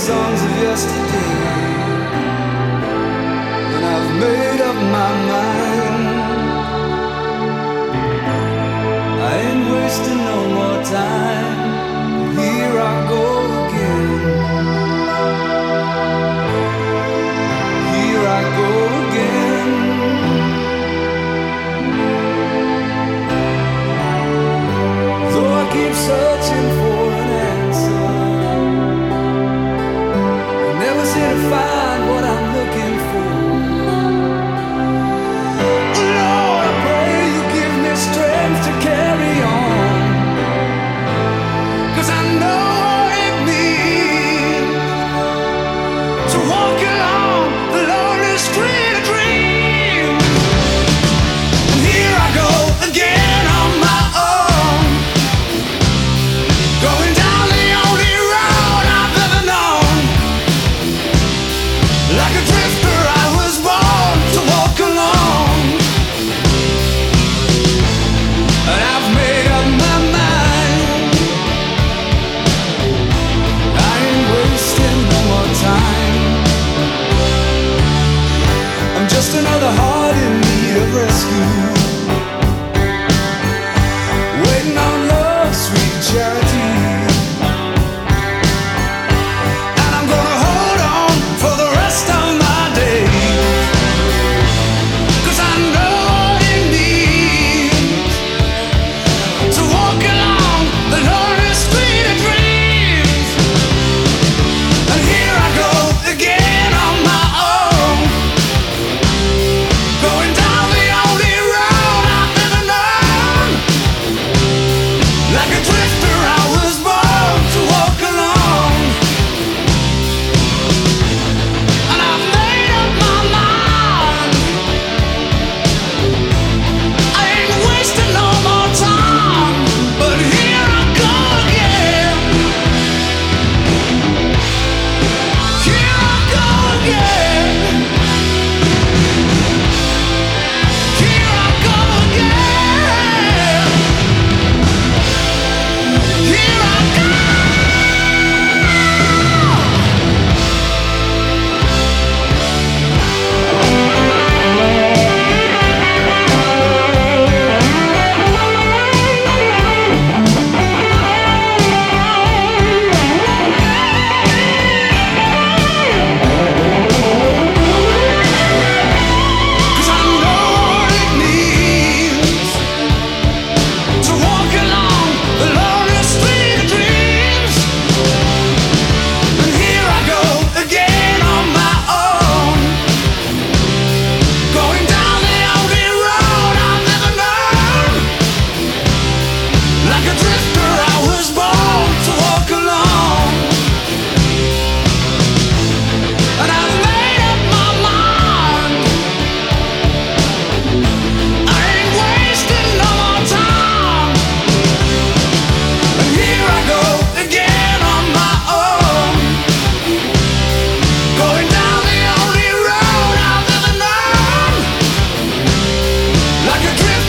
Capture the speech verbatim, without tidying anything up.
songs of yesterday, and I've made up my mind. I ain't wasting no more time. Here I go again. Here I go again. Though I keep searching for an answer, I never seem to find what I'm looking for. Lord, I pray you give me strength to carry on, 'cause I know what it means to walk along the lonely street of dreams. And here I go again on my own, going down the only road I've ever known. Like a drifter I was born to walk alone, and I've made up my mind. I ain't wasting no more time. I'm just another heart in need of rescue, waiting on love's sweet charity. And I'm gonna hold on for the rest of my days, 'cause I know what it means to walk along the lonely street of dreams. And here I go again on my own, going down the only road I've ever known. Like a drifter I was born to walk alone, and I've made up my mind. I ain't wasting no more time, but here I go again. Here I go again. Here I go again. Here I go. Cause I know what it means to walk along the lonely street of dreams. And here I go again on my own, going down the only road I've ever known. Like a drifter I was born to walk alone, and I've made up my mind. I ain't wasting no more time. And here I go again on my own, going down the only road I've ever known. Like a drifter